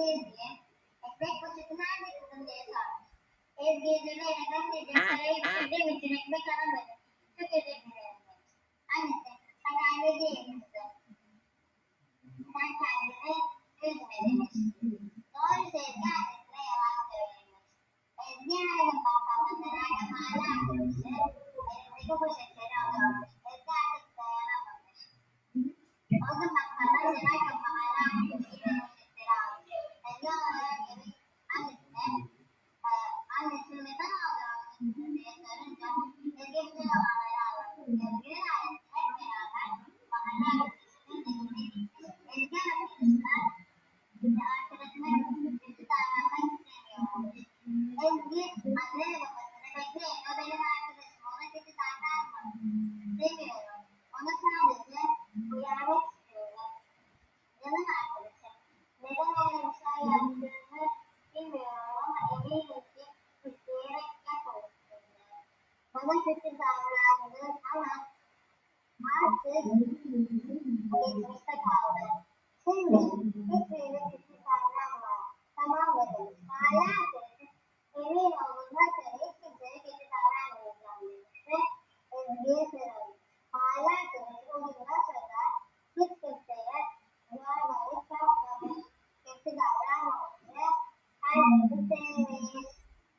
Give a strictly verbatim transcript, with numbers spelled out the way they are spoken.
Ezgi'ye ekmek poşeti nerede kızım diye sormuş. Ezgi yüzüne neden dedim parayı bitirdiğim için ekmek alamadım. Çok özür dilerim demiş. Annesi ben aile değilim kızım. Sen kendini üzme demiş. Doğru Ezgi annesine yalan söylemiş. Ezgi her gün bakkalda dönerken mahalle arkadaşı elindeki poşetleri alıyormuş. Ezgi artık dayanamamış. O gün bakkalda dönerken mahalle arkadaşıyla poşetleri almış. Ezgi olarak yemek annesine e, annesini neden alıyorsun diye sorunca Ezgi bütün olanları anlatmış. Ezgi'nin ailesi hep beraber mahalle arkadaşının evine gitmiş. Ezgi arkadaşına arkadaşına kötü davranmak istemiyormuş. Ezgi anne ve babasını bekleyin o benim arkadaşım ona kötü davranma demiyorum. Onu sadece uyarmak istiyorum. Canım arkadaşım neden öyle bir şey yaptığını bilmiyorum ama eminim ki isteyerek yapmamışsındır. Bana kötü davrandın ama artık geçmişte kaldı. Şimdi hiçbirine kötü davranma. Tamam mı demiş. Mahalle arkadaşı emin olun bakın hiç kimseye kötü davranmayacağım demiş ve Ezgi'ye sarılmış. Mahalle arkadaşı o günden sonra hiç kimseye yormayı, çarpmamayı, kötü davranmamayı, herkesi sevmeyi